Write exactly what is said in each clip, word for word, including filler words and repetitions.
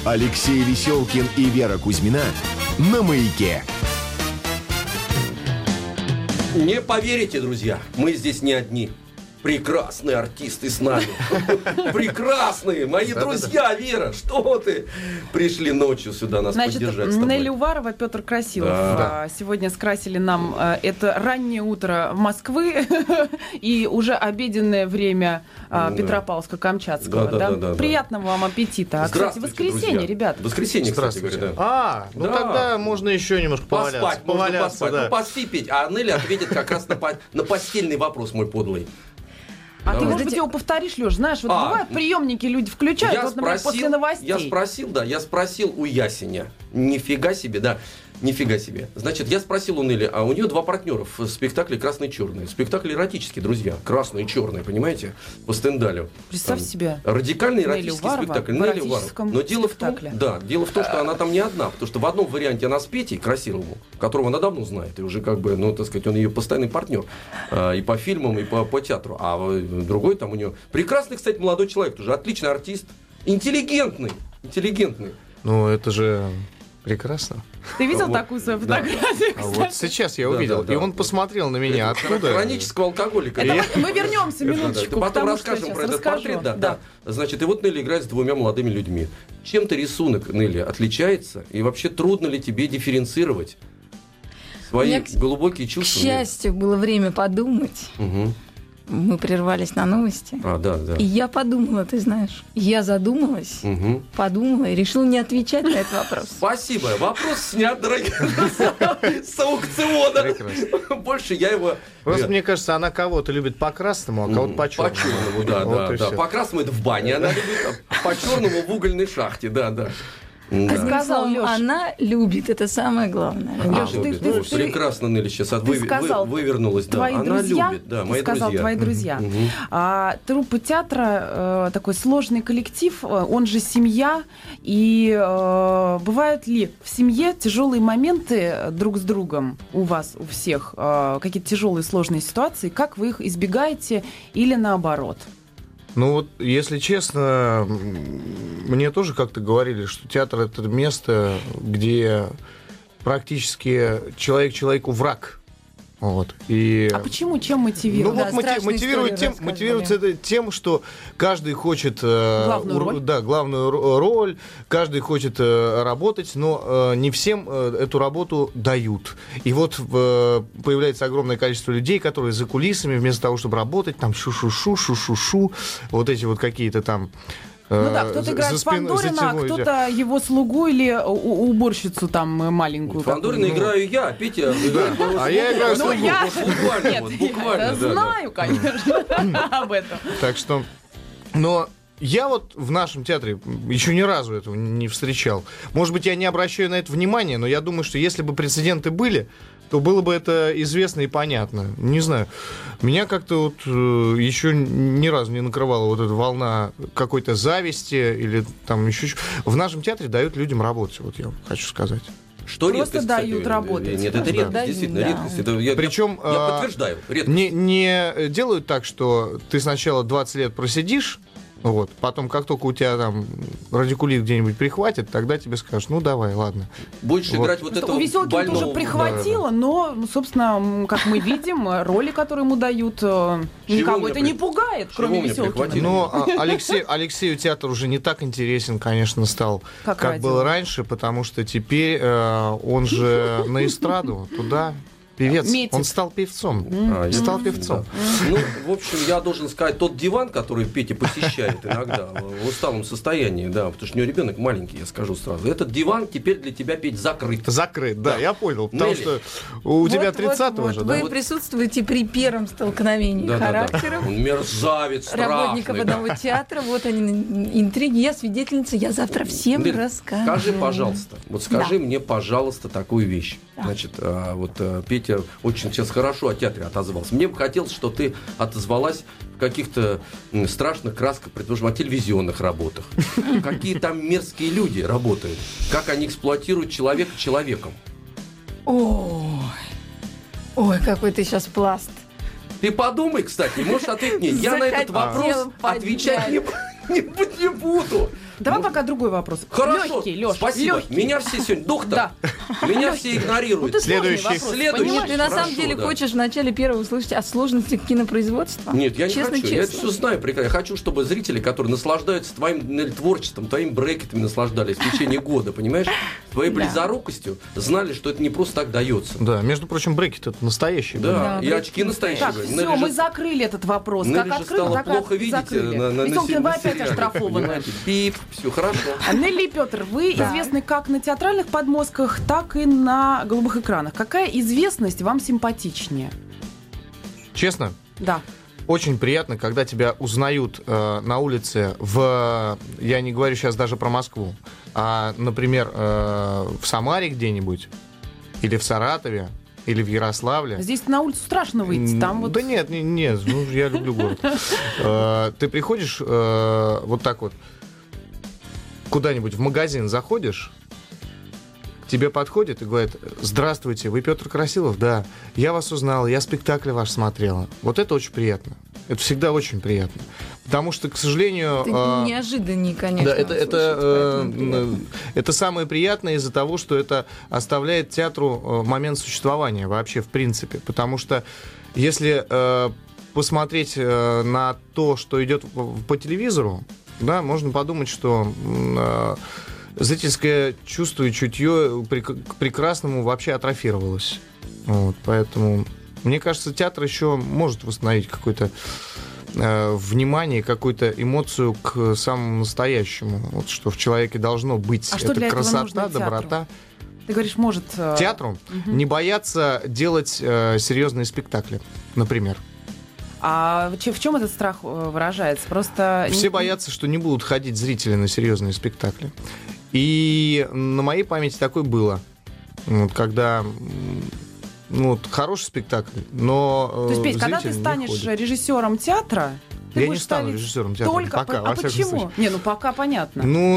Алексей Веселкин и Вера Кузьмина на Маяке. Не поверите, друзья, мы здесь не одни. Прекрасные артисты с нами. Прекрасные, мои друзья, Вера, что ты? Пришли ночью сюда нас Значит, поддержать с тобой. Нелли Уварова, Петр Красилов. Да. Сегодня скрасили нам это раннее утро Москвы и уже обеденное время Петропавловска-Камчатского. Да, да, да, да, Приятного вам аппетита. А, кстати, воскресенье, друзья. ребят. Воскресенье, кстати говоря. Да. А, ну Да. тогда можно еще немножко поваляться. Поспать, можно поваляться, поспать. да. Ну, поспи, Петь. А Нелли ответит как раз на, по- на постельный вопрос мой подлый. А Да. ты, может быть, его повторишь, Лёш? Знаешь, вот А, бывают приемники, люди включают, Я вот, например, спросил, после новостей. я спросил, да, я спросил у Ясеня. Нифига себе, да. Нифига себе. Значит, я спросил у Нелли, а у нее два партнера в спектакле «Красный и черный». Спектакль эротический, друзья. «Красный и черный», понимаете? По Стендалю. Представь Там себе. Радикальный Нелли эротический Уварова спектакль. в Нелли Уварова. эротическом Но дело в том, спектакле. да, дело в том, что она там не одна. Потому что в одном варианте она с Петей Красиловым, которого она давно знает. И уже как бы, ну, так сказать, он ее постоянный партнер. А, и по фильмам, и по, по театру. А другой там у нее... Прекрасный, кстати, молодой человек. Тоже отличный артист. Интеллигентный. Интеллигентный. Ну, это же прекрасно. Ты видел Вот, такую свою да. фотографию? А вот сейчас я Да, увидел, да, да. и он посмотрел на меня Это откуда. Хронического алкоголика. Это Я- вот мы вернемся Это да, минуточку это к потом тому, что я расскажем сейчас про этот расскажу. портрет. Да, да. Значит, и вот Нелли играет с двумя молодыми людьми. Чем-то рисунок, Нелли, отличается? И вообще трудно ли тебе дифференцировать свои У меня, к- глубокие К чувства? счастью, было время подумать. Мгм. Мы прервались на новости. А, да, да. И я подумала, ты знаешь. Я задумалась, Мгм. подумала и решила не отвечать на этот вопрос. Спасибо. Вопрос снят, дорогие друзья, с аукциона. Прекрасно. Больше я его... Просто мне кажется, она кого-то любит по красному, а кого-то по черному. По черному, да, Вот да, и да. всё. По красному это в бане она любит, а по черному в угольной шахте, да, да. Одним Да. сказал, словом, Лёш. она любит, это самое главное. А, Лёш, ты- любит. ты- Ну, ты- прекрасно, Нелли сейчас от- Ты вы- вы- сказал, вывернулась. Да. Твои Она друзья, любит, да, ты мои сказал, друзья. твои друзья. Мгм. А, труппа театра э, такой сложный коллектив, э, он же семья. И э, бывают ли в семье тяжелые моменты друг с другом у вас, у всех? Э, какие-то тяжелые, сложные ситуации? Как вы их избегаете или наоборот? Ну вот, если честно, м, мне тоже как-то говорили, что театр — это место, где практически человек человеку враг. Вот. И... А почему? Чем Ну мотивировано? Да, вот мотив- страшные мотивирует истории тем, рассказывали. мотивируется это тем, что каждый хочет э, Главную ур- роль. да, главную ро- роль, каждый хочет э, работать, но э, не всем э, эту работу дают. И вот э, появляется огромное количество людей, которые за кулисами вместо того, чтобы работать, там шу-шу-шу, шу-шу-шу, вот эти вот какие-то там. Ну да, э, кто-то за- играет за спиной- за Фандорина, а тяной идет. кто-то его слугу или у- уборщицу там э, маленькую. Фандорина какую-нибудь. играю я, а Петя играет моего А я играю слугу. Ну, я... Вот буквально, Нет, вот, я буквально, это да, да. знаю, конечно, об этом. Так что, но я вот в нашем театре еще ни разу этого не встречал. Может быть, я не обращаю на это внимания, но я думаю, что если бы прецеденты были, то было бы это известно и понятно. Не знаю. Меня как-то вот э, еще ни разу не накрывала вот эта волна какой-то зависти или там еще... чё- В нашем театре дают людям работать, вот я хочу сказать. Что Просто редкость, дают кстати, работать. Нет, это Просто редкость, дают, действительно, да. редкость. Это я, Причем, я, я а, подтверждаю, редкость. Не, не делают так, что ты сначала двадцать лет просидишь, вот, потом, как только у тебя там радикулит где-нибудь прихватит, тогда тебе скажут, ну давай, ладно. Будешь Вот. играть вот Просто этого у Веселкина больного. тоже прихватило, но, ну, собственно, м, как мы видим, роли, которые ему дают, э, никого мне это при- не пугает, Чего кроме мне Веселкина. прихватили? Но а, Алексей, Алексею театр уже не так интересен, конечно, стал, Как как, радио. было раньше, потому что теперь э, он же на эстраду, туда, певец. Метит. Он стал певцом. А, я- Стал певцом. Да. Ну, в общем, я должен сказать, тот диван, который Петя посещает иногда в усталом состоянии, да, потому что у него ребенок маленький, я скажу сразу. Этот диван теперь для тебя, Петь, закрыт. Закрыт, да, Да. я понял. Потому Нелли. что у тебя Вот, вот, тридцатого вот. же, Вы да? Вот. присутствуете при первом столкновении Да-да-да. характеров Он мерзавец, работников страшный. да. одного театра. Вот они, интриги. Я свидетельница, я завтра всем Нелли, расскажу. Скажи, пожалуйста, вот скажи Да. мне, пожалуйста, такую вещь. Да. Значит, а, вот а, Петя очень сейчас хорошо о театре отозвался. Мне бы хотелось, чтобы ты отозвалась в каких-то м, страшных красках, предположим, о телевизионных работах. Какие там мерзкие люди работают. Как они эксплуатируют человека человеком. Ой, ой, какой ты сейчас пласт. Ты подумай, кстати, можешь ответить мне. Я на этот Захотел вопрос поднять. отвечать не, не, не буду. Давай Ну, пока другой вопрос. Хорошо, Легкий, Лёш, спасибо. легкий. Меня все сегодня, доктор, Да. меня все Ну, игнорируют. ты сложный Следующий. вопрос, Следующий. понимаешь? Ты на Хорошо, самом деле да. хочешь в начале первого услышать о сложности кинопроизводства? Нет, я не Честно, хочу. Я это честно. все знаю прекрасно. Я хочу, чтобы зрители, которые наслаждаются твоим э, творчеством, твоими брекетами наслаждались в течение года, понимаешь? Твоей Да. близорукостью знали, что это не просто так дается. Да, между прочим, брекет это настоящий. Да, Да, и брекеты очки настоящие. Так, были. все, Нелли мы же- закрыли этот вопрос. Нелли Как же открыли, стало так плохо и видите закрыли. на, на, Веселкин, на вы опять сериале, оштрафованы. понимаете? Бип, все хорошо. Нелли и Петр, вы Да. известны как на театральных подмостках, так и на голубых экранах. Какая известность вам симпатичнее? Честно, Да. очень приятно, когда тебя узнают э, на улице в... Я не говорю сейчас даже про Москву, а, например, э, в Самаре где-нибудь, или в Саратове, или в Ярославле. Здесь на улицу страшно выйти. Там вот... Да нет, не- нет, ну, я люблю город. Э, Ты приходишь э, вот так вот, куда-нибудь в магазин заходишь, к тебе подходит и говорит: здравствуйте, вы Петр Красилов? Да, я вас узнал, я спектакль ваш смотрела. Вот это очень приятно. Это всегда очень приятно. Потому что, к сожалению... Это э, неожиданнее, конечно. да, это, это, услышать, э, поэтому приятно. это самое приятное из-за того, что это оставляет театру э, момент существования вообще, в принципе. Потому что если э, посмотреть э, на то, что идет в- по телевизору, да, можно подумать, что м, э, зрительское чувство и чутье прек- к прекрасному вообще атрофировалось. Вот, поэтому, мне кажется, театр еще может восстановить какой-то э, внимание, какую-то эмоцию к самому настоящему. Вот что в человеке должно быть. А что Это для этого красота, нужно театру? доброта. Ты говоришь, может... э, Театру мгм. не бояться делать э, серьезные спектакли, например. А че- в чем этот страх э, выражается? Просто... Все не- боятся, что не будут ходить зрители на серьезные спектакли. И на моей памяти такое было. Вот, когда м, ну, вот, хороший спектакль, но э, То есть, Петь, когда ты зритель не станешь ходит. режиссером театра, ты Я не будешь стану ставить режиссером театра. только... Пока, а во всяком почему? случае. Не, ну пока понятно. Ну,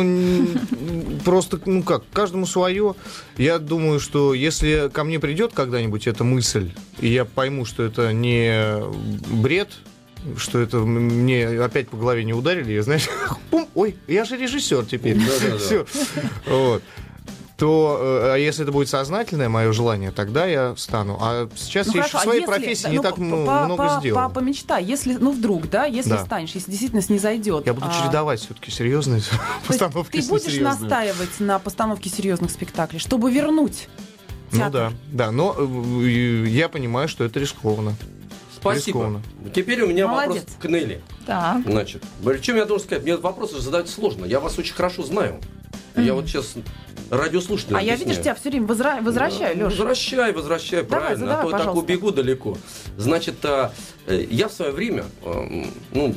н- просто, ну как, каждому свое. Я думаю, что если ко мне придет когда-нибудь эта мысль, и я пойму, что это не бред, что это м- мне опять по голове не ударили, я, знаешь, пум, ой, я же режиссер теперь. Да-да-да. Все. Вот. То, э, а если это будет сознательное мое желание, тогда я стану. А сейчас Ну, я хорошо, еще в а своей если- профессии да, не ну, так по- м- по- много по- сделал. по- Помечтай, если, ну вдруг, да, если Да. станешь, если действительно не зайдет. Я буду а, чередовать все-таки серьезные то есть постановки ты с будешь несерьезными. настаивать на постановке серьезных спектаклей, чтобы вернуть Ну театр? да, да, но э, я понимаю, что это рискованно. Спасибо. Рискованно. Теперь у меня Молодец. вопрос к Нелли. Так. Значит, причем я должен сказать, мне этот вопрос задать сложно. Я вас очень хорошо знаю. Я вот сейчас радиослушателям А я, объясняю. видишь, тебя все время возра- возвращаю, Да, Леша. Возвращай, возвращай, Давай, правильно. задавай, а то я так пожалуйста. убегу далеко. Значит, а, э, я в свое время, э, ну,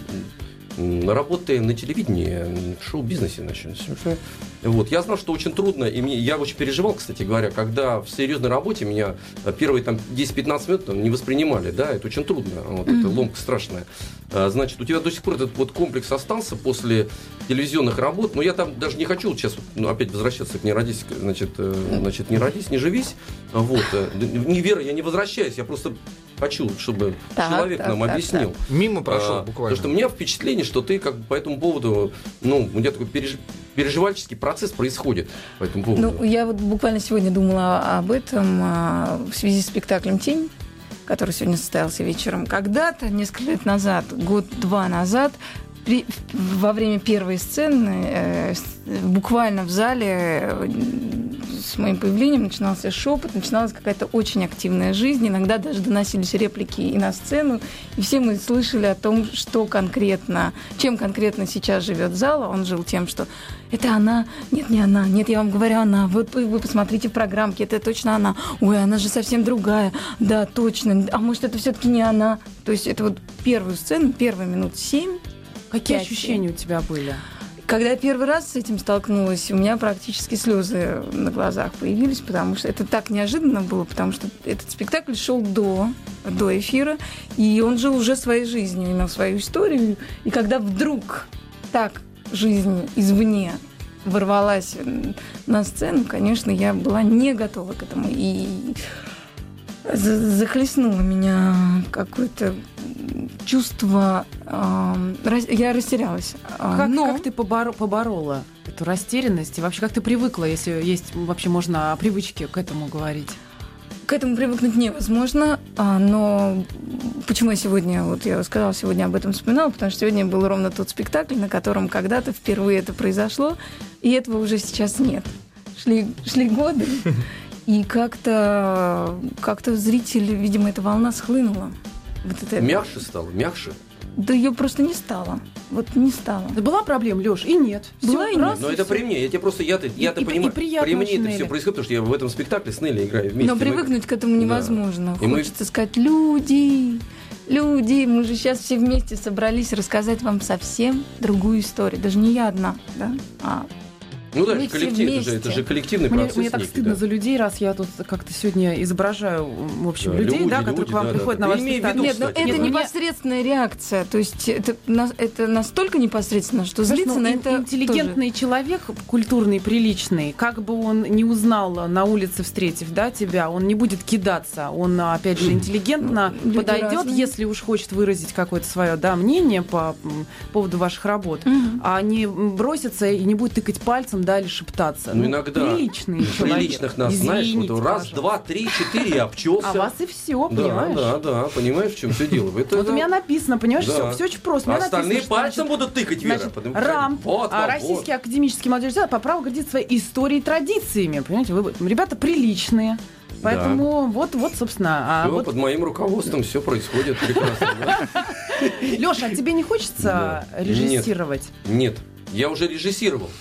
м, работая на телевидении, в шоу-бизнесе, значит, вот, я знал, что очень трудно, и мне, я очень переживал, кстати говоря, когда в серьезной работе меня э, первые там десять-пятнадцать минут там, не воспринимали, да, это очень трудно, вот, это ломка страшная. А, значит, у тебя до сих пор этот вот комплекс остался после телевизионных работ, но я там даже не хочу вот сейчас вот, ну, опять возвращаться к «Не родись», значит, э, значит, «Не родись, не живись», вот, э, не вера, я не возвращаюсь, я просто хочу, чтобы Так, человек так, нам так, объяснил. Мимо прошел А, буквально. Потому что у меня впечатление, что ты как бы по этому поводу, ну, у тебя такой переж- переживальческий процесс происходит по этому поводу. Ну, я вот буквально сегодня думала об этом а, в связи с спектаклем «Тень», который сегодня состоялся вечером. Когда-то, несколько лет назад, год-два назад, при- во время первой сцены э, с- буквально в зале э, с моим появлением начинался шепот, начиналась какая-то очень активная жизнь. Иногда даже доносились реплики и на сцену. И все мы слышали о том, что конкретно, чем конкретно сейчас живет зал. Он жил тем, что это она, нет, не она, нет, я вам говорю, она. Вот вы, вы посмотрите в программке, это точно она. Ой, она же совсем другая. Да, точно. А может, это все-таки не она? То есть это вот первую сцену, первые минут семь. Какие Пять, ощущения у тебя были? Когда я первый раз с этим столкнулась, у меня практически слезы на глазах появились, потому что это так неожиданно было, потому что этот спектакль шел до, до эфира, и он жил уже своей жизнью, имел свою историю. И когда вдруг так жизнь извне ворвалась на сцену, конечно, я была не готова к этому. И за- захлестнуло меня какое-то чувство... э, рас- я растерялась. А, Как, но... как ты поборо- поборола эту растерянность? И вообще, как ты привыкла, если есть вообще можно о привычке к этому говорить? К этому привыкнуть невозможно, а, но почему я сегодня, вот я сказала, сегодня об этом вспоминала, потому что сегодня был ровно тот спектакль, на котором когда-то впервые это произошло, и этого уже сейчас нет. Шли, шли годы, и как-то, как-то зритель, видимо, эта волна схлынула. Вот это... Мягче стало, мягче. Да ее просто не стало. Вот не стало. Да была проблема, Лёш, и нет. Была Всё, и нет. раз, Но и это всё. при мне. Я тебе просто, я-то, я-то и- понимаю, и приятно при мне очень, это Нелли. все происходит, потому что я в этом спектакле с Нелли играю вместе. Но Мы- привыкнуть к этому Да. невозможно. И мы- Хочется сказать, люди, люди, мы же сейчас все вместе собрались рассказать вам совсем другую историю. Даже не я одна, да? А Ну да, мы это все коллектив, это же, вместе. это же коллективный Мне, процесс. мне так некий, стыдно да. за людей, раз я тут как-то сегодня изображаю, в общем, Да, людей, люди, да, люди, которые к вам да, приходят да, на да. ваш Имей в спектакль. виду, Нет, ну кстати. это Нет, мне- непосредственная реакция. То есть это, на- это настолько непосредственно, что Знаешь, злиться ну, на ин- это интеллигентный человек, культурный, приличный, как бы он не узнал на улице, встретив, да, тебя, он не будет кидаться, он, опять же, интеллигентно Люди подойдет, разные. если уж хочет выразить какое-то свое, да, мнение по м, поводу ваших работ, Мгм. а не бросится и не будет тыкать пальцем, да, или шептаться. Ну, иногда приличный в человек. приличных нас, знаешь, Извините, вот раз, пожалуйста. два, три, четыре, я обчелся. А вас и все, Да, понимаешь? да, да, понимаешь, в чем все дело. Это, Вот у меня написано, понимаешь, Да. все, очень просто. У А меня остальные написано, что, пальцем значит, будут тыкать, Вера. Значит, потому что- РАМП, Вот, а, вот, Российский вот. академический молодежный театр, по праву гордится своей историей и традициями. Понимаете, вы ребята приличные. Поэтому вот, вот, собственно. А Всё, вот, под моим руководством все происходит прекрасно. да? Леша, а тебе не хочется Да. режиссировать? Нет, я уже режиссировал.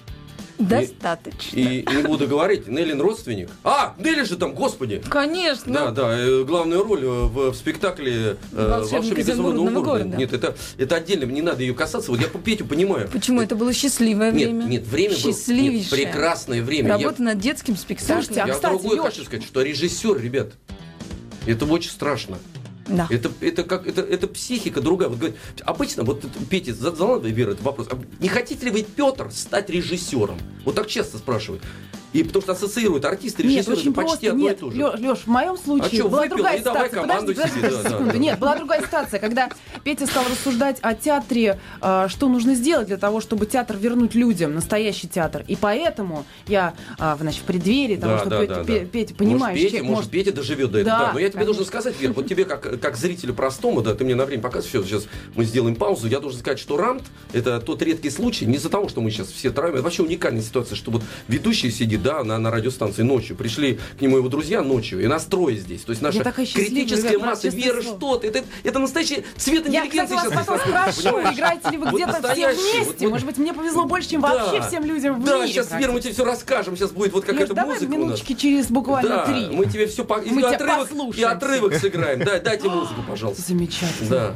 Достаточно. И не буду говорить, Неллин родственник. А, Нелли же там, господи! Конечно. Да, да, э, главную роль э, в, в спектакле э, «Волшебник «Волшебник изумрудного изумрудного города». города». Нет, это, это отдельно, не надо ее касаться. Вот я по Петю понимаю. Почему? Это было счастливое Нет, время. нет, время было нет, Счастливейшее. прекрасное время. Я- Работа над детским спектаклем. Слушайте, а Я кстати, другое Лёш- хочу сказать, что режиссер, ребят, это очень страшно. Да. Это, это, как, это, это психика другая. Вот говорит, обычно, вот это, Петя задала, Вера, этот вопрос. А не хотите ли вы, Петр, стать режиссером? Вот так часто спрашивают. И потому что ассоциируют артисты и Нет, режиссеры, очень это почти просто. одно Нет, и то же. Лё- Лёш, в моем случае А чё, была выпила, другая и давай ситуация. командуй Подожди, себе, подожди да, секунду. да, Нет, да. была другая ситуация, когда Петя стал рассуждать о театре, э, что нужно сделать для того, чтобы театр вернуть людям, настоящий театр. И поэтому я, э, значит, в преддверии того, Да, что да, Петя, да, Пе- да. Петя, понимаешь, может, Петя, человек может, может- Петя доживет до этого. Да, Да, но я тебе конечно. должен сказать, Вер, вот тебе как, как зрителю простому, да, ты мне на время показываешь, все, сейчас мы сделаем паузу, я должен сказать, что рант — это тот редкий случай, не из-за того, что мы сейчас все травим, это вообще уникальная ситуация, что вот ведущий сидит, да, на, на радиостанции ночью, пришли к нему его друзья ночью, и нас трое здесь, то есть наша такая счастливая, критическая ребят, масса, честное Вера, слово. что ты, это, это настоящий цвет Я, интеллигенции кстати, вас сейчас потом происходит, спрошу, понимаешь? играете ли вы Вот где-то все настоящий, вместе? вот- вот- Может быть, мне повезло больше, чем Да. вообще всем людям в Да, мире. сейчас, Вера, мы тебе все расскажем, сейчас будет вот Лёш, какая-то давай музыка у нас. минуточки через буквально Да, три. мы тебе все по... и Мы тебя отрывок, и послушаем. отрывок сыграем. Да, дайте музыку, пожалуйста. Замечательно. Да.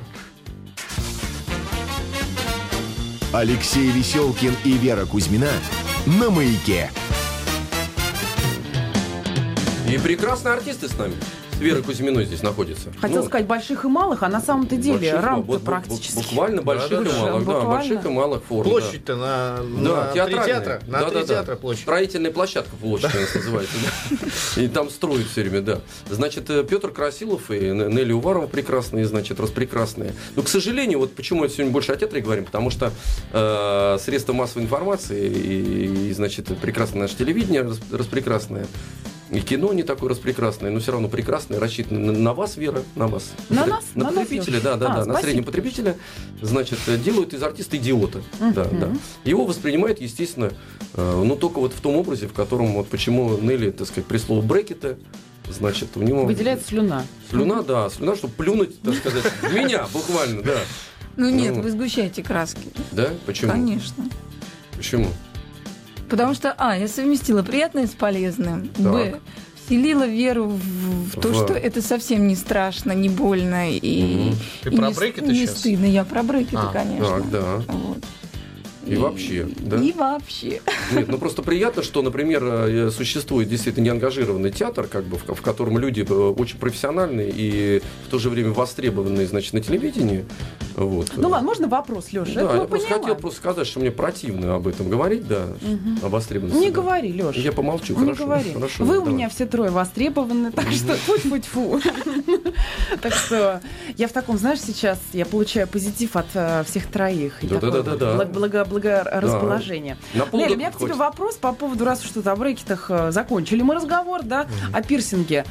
Алексей Веселкин и Вера Кузьмина на «Маяке». И прекрасные артисты с нами. С Верой Кузьминой здесь находятся. Хотел Ну, сказать больших и малых, а на самом-то деле больших, рамка вот- вот- практически. Буквально больших Да, и да, малых. Да, буквально. больших и малых форм. да. Площадь-то на, Да, на три театральная. театра. На Да, три да, да. театра площадь. Строительная площадка площадь у нас называется. да. И там строят все время, да. Значит, э, Петр Красилов и Н- Нелли Уварова прекрасные, значит, распрекрасные. Но, к сожалению, вот почему мы сегодня больше о театре говорим, потому что э, средства массовой информации и, и, значит, прекрасное наше телевидение рас- распрекрасное. И кино не такое распрекрасное, но все равно прекрасное, рассчитано на, на вас, Вера, на вас. На Потреб- нас? На На нас, потребителя, Лёш? да, да, А, да, на спасибо. среднего потребителя, значит, э, делают из артиста идиота. Да, да. Его воспринимают, естественно, э, ну, только вот в том образе, в котором, вот почему Нелли, так сказать, при слове брекеты, значит, у него... Выделяется слюна. Слюна, да, слюна, чтобы плюнуть, так сказать, в меня, буквально, да. Ну нет, Ну. вы сгущаете краски. Да? Почему? Конечно. Почему? Потому что, а, я совместила приятное с полезным. Б, вселила веру в, в то, В. что это совсем не страшно, не больно и, Мгм. Ты и про не, брекеты не щас? стыдно. Я про брекеты, А, конечно. Так, да. Вот. И вообще, да? И вообще. Нет, ну просто приятно, что, например, э, существует действительно неангажированный театр, как бы, в, в котором люди э, очень профессиональные и в то же время востребованные, значит, на телевидении. Вот. Ну ладно, можно вопрос, Леша? Да, я просто хотел просто сказать, что мне противно об этом говорить, да, угу. об востребованности. Не да. говори, Леша. Я помолчу, Не хорошо. говори. Хорошо, Вы да, у давай. меня все трое востребованы, так что тьфу-тьфу-тьфу. Так что я в таком, знаешь, сейчас я получаю позитив от э, всех троих. Да-да-да. Благорасположение. Нелли, у меня к тебе вопрос по поводу, раз что-то о брекетах э, закончили мы разговор, да, mm-hmm. о пирсинге.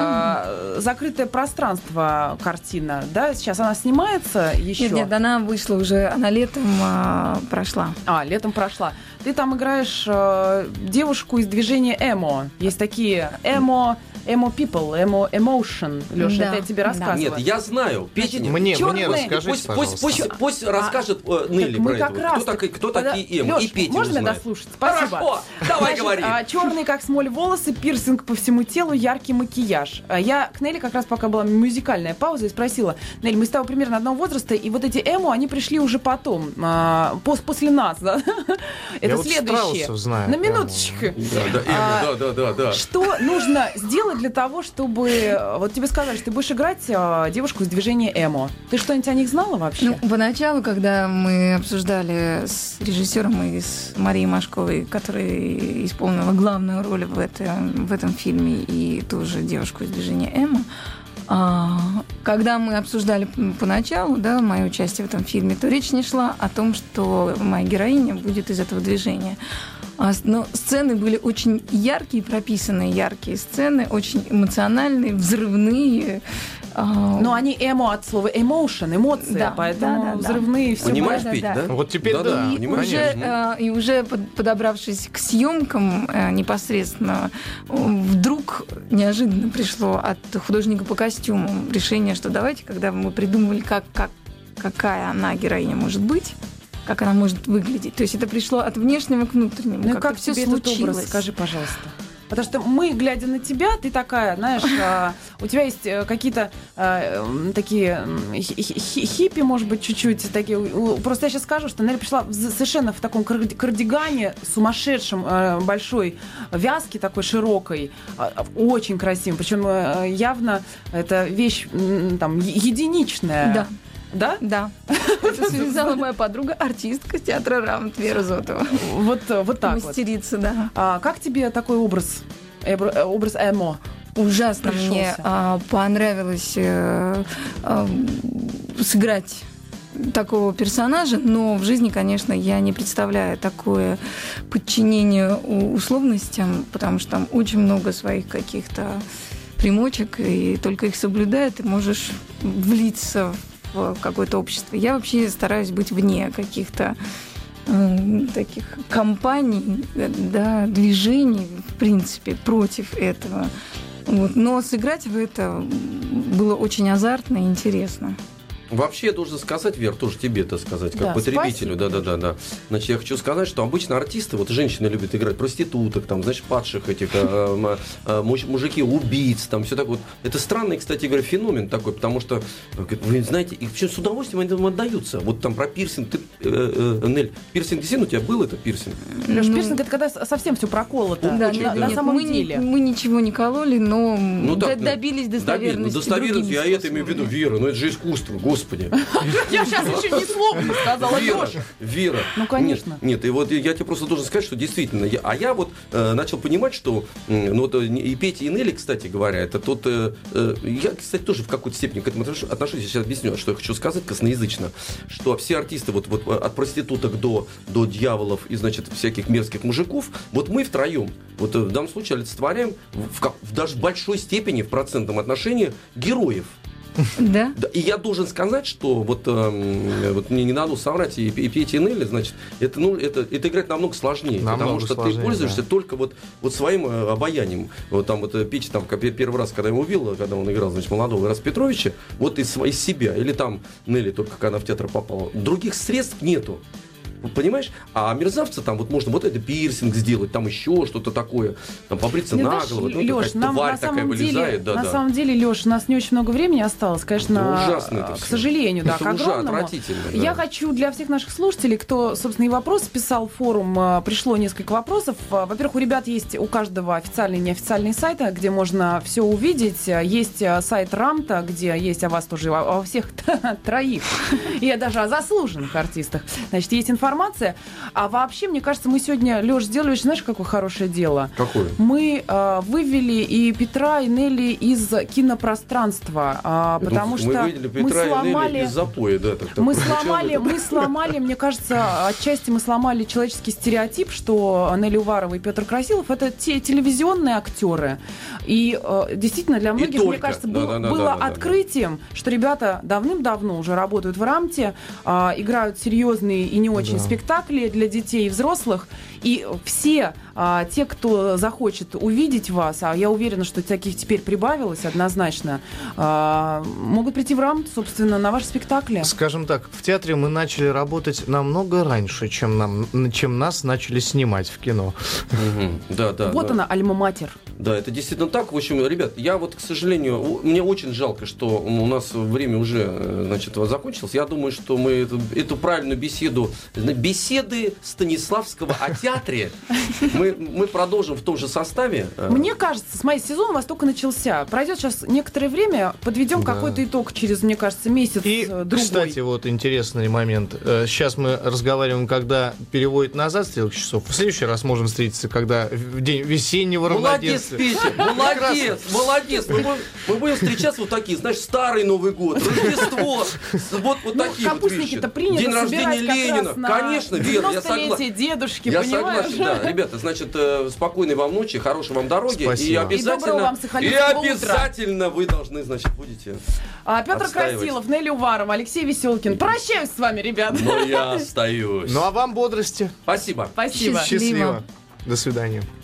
Э, закрытое пространство картина, да, сейчас она снимается еще? Нет, нет, она вышла уже, она летом э, прошла. А, летом прошла. Ты там играешь э, девушку из движения эмо. Есть такие эмо, эмо people, эмо emotion. Леша, да, это я тебе да. рассказывала. Нет, я знаю. Петя, мне, черные, мне расскажите, пусть, пожалуйста. пусть, пусть, пусть А, расскажет э, Нелли мы про как это. раз Кто, такие, кто Подо... такие эмо? Лёш, И Петя можно не меня знает. дослушать? Спасибо. Хорошо, давай Значит, говори. А, черные, как смоль, волосы, пирсинг по всему телу, яркий макияж. А я к Нелли как раз пока была музыкальная пауза и спросила: Нелли, мы с тобой примерно одного возраста, и вот эти эмо, они пришли уже потом, а, пос, после нас, да? Это я вот следующее. Страусов знаю. На минуточку. Да, да, эмо, А, да, да, да, да. Что нужно сделать для того, чтобы... Вот тебе сказали, что ты будешь играть а, девушку из движения эмо. Ты что-нибудь о них знала вообще? Ну, поначалу, когда мы обсуждали с режиссером и с Марией Машковой, которая исполнила главную роль в этом, в этом фильме, и тоже девушку из движения эмо, а, когда мы обсуждали поначалу, да, мое участие в этом фильме, то речь не шла о том, что моя героиня будет из этого движения. Но сцены были очень яркие, прописанные яркие сцены, очень эмоциональные, взрывные. Но они эмо от слова emotion, эмоции, да, поэтому да, да, взрывные да. все. Понимаешь, да, Петь, да, да? да. Вот теперь да, да, да, И, понимаешь? уже, э, и уже под- подобравшись к съемкам э, непосредственно, э, вдруг неожиданно пришло от художника по костюмам решение, что давайте, когда мы придумывали, как, как, какая она героиня может быть, как она может выглядеть. То есть это пришло от внешнего к внутреннему. Ну и как-то как все тебе этот случилось. образ, скажи, пожалуйста. Потому что мы, глядя на тебя, ты такая, знаешь, а, у тебя есть э, какие-то а, м, такие м, хи- хи- хиппи, может быть, чуть-чуть такие. У- Просто я сейчас скажу, что Нелли пришла в- совершенно в таком карди- кардигане сумасшедшем, э, большой вязки такой широкой, а, очень красивой. Причем э, явно это вещь м, там е- единичная. Да. Да? Да. Это связала моя подруга, артистка театра Рамт Вера Зотова. Вот, э, вот так вот. Мастерица, да. А как тебе такой образ, эбр- э, образ эмо? Ужасно Пришелся. мне а, понравилось э, а, сыграть такого персонажа, но в жизни, конечно, я не представляю такое подчинение у- условностям, потому что там очень много своих каких-то примочек, и только их соблюдая, ты можешь влиться в какое-то общество. Я вообще стараюсь быть вне каких-то э, таких компаний, э, да, движений, в принципе, против этого. Вот. Но сыграть в это было очень азартно и интересно. Вообще, я должен сказать, Вер, тоже тебе это сказать, как Да, потребителю. Да, да, да, да. Значит, я хочу сказать, что обычно артисты, вот женщины любят играть проституток, там, знаешь, падших этих, э, э, муж- мужики, убийц, там, все так вот. Это странный, кстати говоря, феномен такой, потому что, вы знаете, и вообще с удовольствием они этому отдаются. Вот там про пирсинг, ты, э, э, Нель, пирсинг действительно у тебя был это пирсинг? Леш, Ну, пирсинг — это когда совсем все проколото. Да, Очень, на, да. на нет, самом мы, не- деле. мы ничего не кололи, но Ну, д- так, да. добились достоверности. Достоверность, я другими это имею в виду, Вера, ну это же искусство, господи. Я сейчас еще ни слова не сказала, Вера, Леша. Вера. Ну, конечно. Нет, нет, и вот я тебе просто должен сказать, что действительно, я, а я вот э, начал понимать, что, э, ну вот э, и Петя, и Нелли, кстати говоря, это тот, э, э, я, кстати, тоже в какой-то степени к этому отношусь, отношусь, я сейчас объясню, что я хочу сказать косноязычно, что все артисты, вот, вот от проституток до, до дьяволов и, значит, всяких мерзких мужиков, вот мы втроем, вот э, в данном случае олицетворяем в, как- в даже большой степени, в процентном отношении, героев. Да? Да, и я должен сказать, что вот, эм, вот мне не надо соврать, и, и Петя, и Нелли, значит, это, ну, это, это играть намного сложнее, Намного потому что сложнее, ты пользуешься да. только вот, вот своим э, обаянием. Вот там вот э, Петя, там, как я первый раз, когда я его увидел, когда он играл, значит, молодого Ираса Петровича, вот из, из себя, или там Нелли, только когда она в театр попала, других средств нету. Понимаешь? А мерзавцы там вот можно вот это пирсинг сделать, там еще что-то такое, там побриться наголо, вот, ну, Лёш, какая-то нам тварь на такая самом деле, вылезает. Да, на да. самом деле, Лёш, у нас не очень много времени осталось, конечно, Это ужасно это к всё. сожалению, да, Это к уже огромному. отвратительно, да. Я хочу для всех наших слушателей, кто, собственно, и вопросы писал в форум, э, пришло несколько вопросов. Э, Во-первых, у ребят есть у каждого официальный и неофициальный сайт, где можно все увидеть. Есть э, сайт Рамта, где есть о вас тоже, о, о всех троих, и даже о заслуженных артистах. Значит, есть информация. А вообще, мне кажется, мы сегодня, Лёш, сделали, знаешь, какое хорошее дело? Какое? Мы э, вывели и Петра, и Нелли из кинопространства, э, потому мы что видели мы Петра и Нелли сломали... из запоя, да, так, Мы так, сломали, причем это- мы сломали, мне кажется, отчасти мы сломали человеческий стереотип, что Нелли Уварова и Петр Красилов — это те телевизионные актеры. И э, действительно для многих, только. мне кажется, Да, был- да, да, было да, да, да. открытием, что ребята давным-давно уже работают в Рамте, э, играют серьезные и не очень Да. спектакли для детей и взрослых. И все а, те, кто захочет увидеть вас, а я уверена, что таких теперь прибавилось однозначно, а, могут прийти в Рамт, собственно, на ваши спектакли. Скажем так, в театре мы начали работать намного раньше, чем, нам, чем нас начали снимать в кино. Мгм. Да, да. Вот да. она, альма-матер. Да, это действительно так. В общем, ребят, я вот, к сожалению, у- мне очень жалко, что у нас время уже, э, значит, вот закончилось. Я думаю, что мы эту, эту правильную беседу, беседы Станиславского о театре, мы, мы продолжим в том же составе. Э, Мне кажется, смотри, сезон у вас только начался. Пройдет сейчас некоторое время, подведем Да. какой-то итог через, мне кажется, месяц, И, э, другой. кстати, вот интересный момент. Э, Сейчас мы разговариваем, когда переводит назад стрелки часов. В следующий раз можем встретиться, когда в день весеннего Молодец, равноденствия. Петя, молодец, молодец. Мы будем, мы будем встречаться вот такие, знаешь, Старый Новый год, Рождество, вот, вот Ну, такие вот вещи. капустники-то принято День рождения собирать как Ленина. раз на Конечно, верно, я девяностолетие согласен. дедушки, Я понимаешь? согласен, да. Ребята, значит, э, спокойной вам ночи, хорошей вам дороги. Спасибо. И И обязательно, доброго вам и сахалинского утра. обязательно вы должны, значит, будете. А, Петр Отстаивать. Красилов, Нелли Уварова, Алексей Веселкин. Прощаюсь с вами, ребят. Но я остаюсь. Ну а вам бодрости. Спасибо. Спасибо. Счастливо. До свидания.